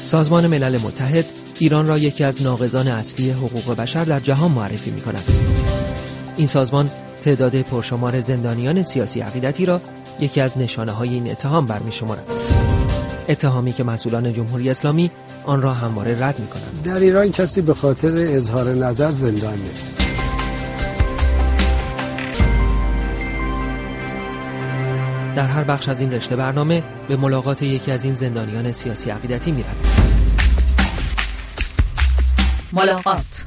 سازمان ملل متحد ایران را یکی از ناقضان اصلی حقوق بشر در جهان معرفی می‌کند. این سازمان تعداد پرشمار زندانیان سیاسی عقیدتی را یکی از نشانه‌های این اتهام برمی‌شمارد. اتهامی که مسئولان جمهوری اسلامی آن را همواره رد می‌کنند. در ایران کسی به خاطر اظهار نظر زندان نیست. در هر بخش از این رشته برنامه به ملاقات یکی از این زندانیان سیاسی عقیدتی می‌رویم. ملاقات.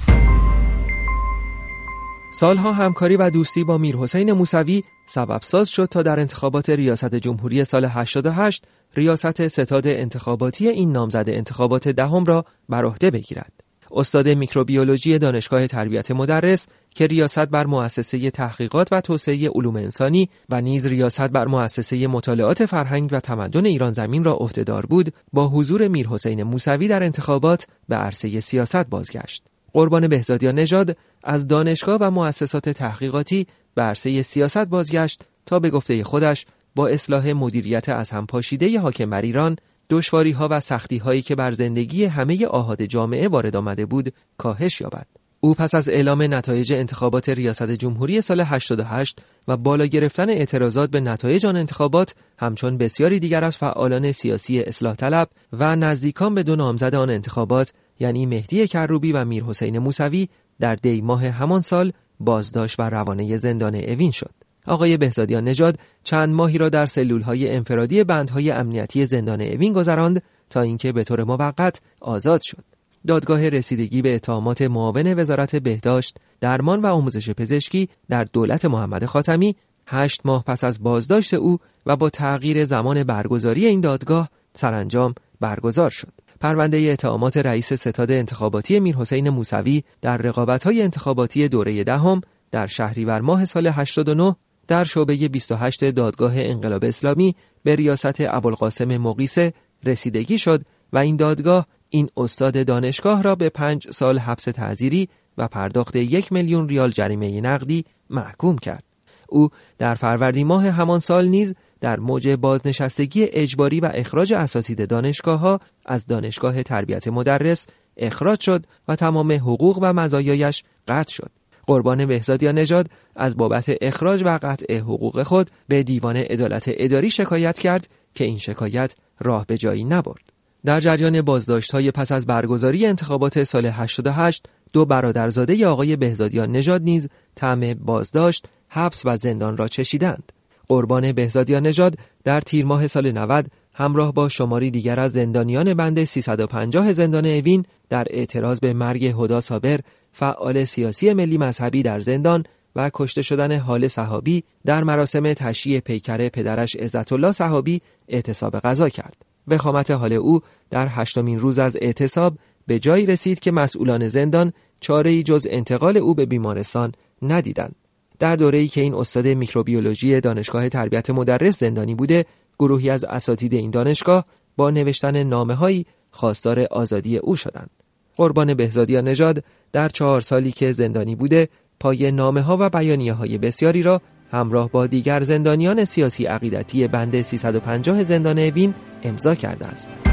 سالها همکاری و دوستی با میرحسین موسوی سبب ساز شد تا در انتخابات ریاست جمهوری سال 88 ریاست ستاد انتخاباتی این نامزد انتخابات دهم را بر عهده بگیرد. استاد میکروبیولوژی دانشگاه تربیت مدرس که ریاست بر مؤسسه تحقیقات و توسعه علوم انسانی و نیز ریاست بر مؤسسه مطالعات فرهنگ و تمدن ایران زمین را عهدهدار بود، با حضور میرحسین موسوی در انتخابات به عرصه سیاست بازگشت. قربان بهزادیان نژاد از دانشگاه و مؤسسات تحقیقاتی به عرصه سیاست بازگشت تا به گفته خودش با اصلاح مدیریت از هم پاشیده حاکم بر ایران دشواری‌ها و سختی‌هایی که بر زندگی همه آحاد جامعه وارد آمده بود کاهش یابد. او پس از اعلام نتایج انتخابات ریاست جمهوری سال 88 و بالا گرفتن اعتراضات به نتایج آن انتخابات، همچون بسیاری دیگر از فعالان سیاسی اصلاح طلب و نزدیکان به دو نامزد آن انتخابات یعنی مهدی کروبی و میرحسین موسوی، در دی ماه همان سال بازداشت و روانه زندان اوین شد. آقای بهزادیان نژاد چند ماهی را در سلول‌های انفرادی بندهای امنیتی زندان اوین گذراند تا اینکه به طور موقت آزاد شد. دادگاه رسیدگی به اتهامات معاون وزارت بهداشت، درمان و آموزش پزشکی در دولت محمد خاتمی 8 ماه پس از بازداشت او و با تغییر زمان برگزاری این دادگاه سرانجام برگزار شد. پرونده اتهامات رئیس ستاد انتخاباتی میرحسین موسوی در رقابت‌های انتخاباتی دوره دهم در شهریور ماه سال 89 در شعبه 28 دادگاه انقلاب اسلامی به ریاست ابوالقاسم مقیسه رسیدگی شد و این دادگاه این استاد دانشگاه را به 5 سال حبس تعزیری و پرداخت 1 میلیون ریال جریمه نقدی محکوم کرد. او در فروردین ماه همان سال نیز در موج بازنشستگی اجباری و اخراج اساتید دانشگاه‌ها از دانشگاه تربیت مدرس اخراج شد و تمام حقوق و مزایایش قطع شد. قربان بهزادیان نژاد از بابت اخراج و قطع حقوق خود به دیوان عدالت اداری شکایت کرد که این شکایت راه به جایی نبرد. در جریان بازداشت‌های پس از برگزاری انتخابات سال 88 دو برادرزاده آقای بهزادیان نژاد نیز طعم بازداشت، حبس و زندان را چشیدند. قربان بهزادیان نژاد در تیر ماه سال 90 همراه با شماری دیگر از زندانیان بند 350 زندان اوین در اعتراض به مرگ هدی صابر، فعال سیاسی ملی مذهبی در زندان و کشته شدن هاله صحابی در مراسم تشییع پیکر پدرش عزت‌الله صحابی اعتصاب غذا کرد. وخامت حال او در 8مین روز از اعتصاب به جایی رسید که مسئولان زندان چاره‌ای جز انتقال او به بیمارستان ندیدند. در دوره‌ای که این استاد میکروبیولوژی دانشگاه تربیت مدرس زندانی بوده، گروهی از اساتید این دانشگاه با نوشتن نامه‌هایی خواستار آزادی او شدند. قربان بهزادیان نژاد در 4 سالی که زندانی بوده، پای نامه‌ها و بیانیه‌های بسیاری را همراه با دیگر زندانیان سیاسی عقیدتی بند 350 زندان اوین امضا کرده است.